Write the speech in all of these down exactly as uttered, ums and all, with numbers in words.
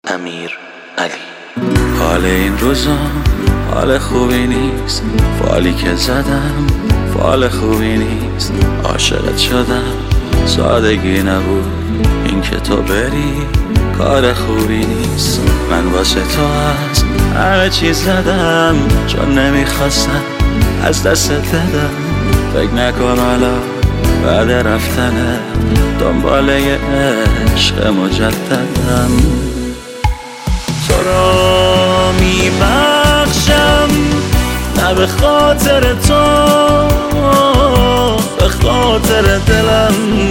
امیر علی. حال این روزا حال خوبی نیست، فالی که زدم فال خوبی نیست. عاشقت شدم سادگی نبود، این که تو بری کار خوبی نیست. من واسه تو از همه چیز زدم، چون نمیخواستم از دست دادم. فکر نکن حالا بعد رفتنه دنباله عشق مجددم. تو را میبخشم نه به خاطر تو، به خاطر دلم.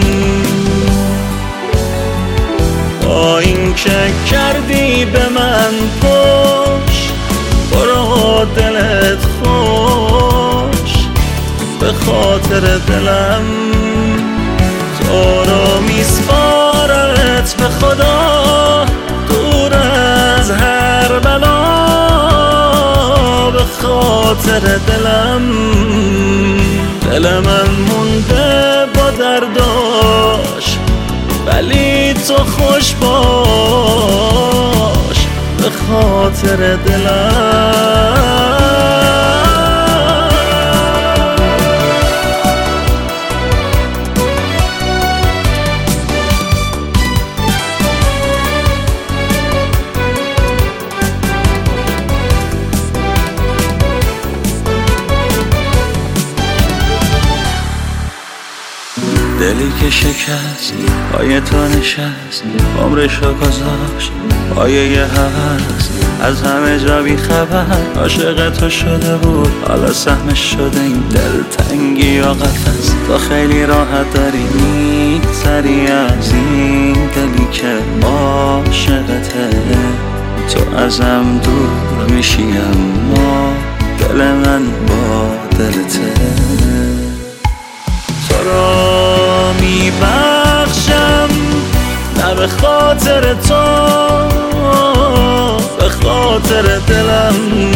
با این که کردی به من پشت، برو دلت خوش به خاطر دلم. تو رو میسپارمت به خدا، دور از هر بلا به خاطر دلم. دل من مونده با درداش، ولی تو خوش باش به خاطر دلم. دلی که شکست پای تو نشست، عمرشو گذاشت پای یه هست. از همه جا بی خبر عاشق تو شده بود، حالا سهمش شده این دلتنگی و قفس. تو خیلی راحت داری میگذری از این دلی که عاشقته. تو ازم دور میشی اما دل من با دلته. تو را میبخشم نه به خاطر تو، به خاطر دلم.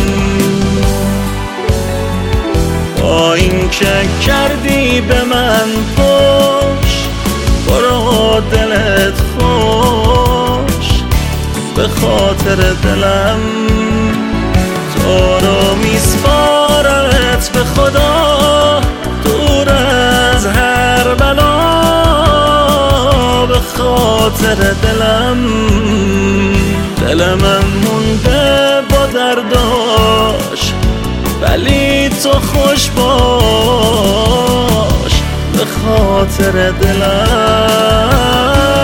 با این که کردی به من پشت، برو دلت خوش به خاطر دلم. تو رو میسپارمت به خدا، دور از هر بلا به خاطر دلم. دل من مونده با درداش، ولی تو خوش باش به خاطر دلم.